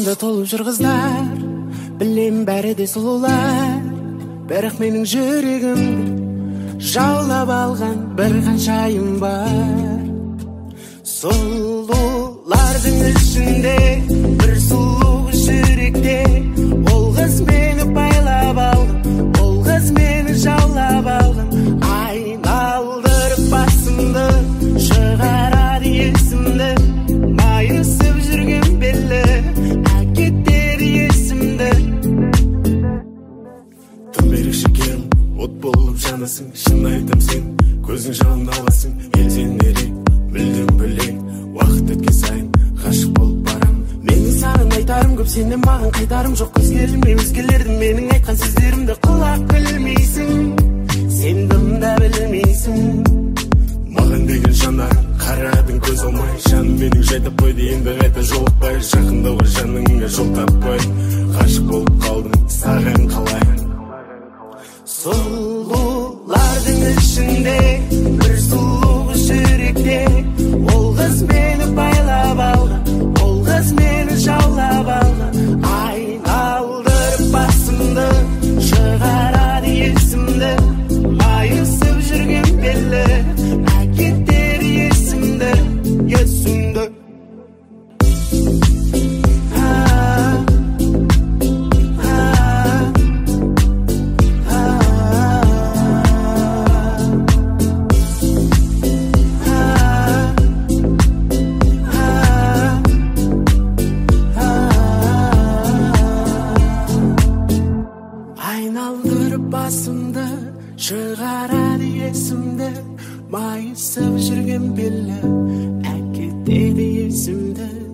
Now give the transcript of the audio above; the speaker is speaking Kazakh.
Etrafımda толып жүр қыздар, білем бәрі де сұлулар, бірақ менің жүрегімді жаулап алған бір қаншайым бар. Сұлулардың ішінде бір сұлу жүректе, ол қыз мені байлап алған, ол қыз мені жаулап алған. Айналдырып басымды, шығарады есімді, майысып жүрген белі, әкетеді есімді. Тым ерекше керім, от болып жанасың, шын айтам сен, көзің жауын аласың, елден ерек, мүлдем бөлек, уақыт өткен сайын ғашық болып барам. Менің саған айтарым көп, сенен маған қайтарым жоқ. Өзгерілмей өзгелердің менің айтқан сөздерімді құлақ білмейсің, сен дымда білмейсің. Маған деген жанарың, қарадың көз алмай, жаным менің жайдап қойды, енді қайта жолықпай, жақындауға жаныңа жол таппай, ғашық болып қалдым саған қалай. Сұлулардың ішінде бір сұлу жүректе, ол қыз мені байлап алған, ол қыз мені жаулап алған. Айналдырып басымды, шығарады есімді, майысып жүрген белі, әкетеді есімді, есімді. Айналдырып басымды, шығарады есімді, майысып жүрген белі, әкетеді есімді.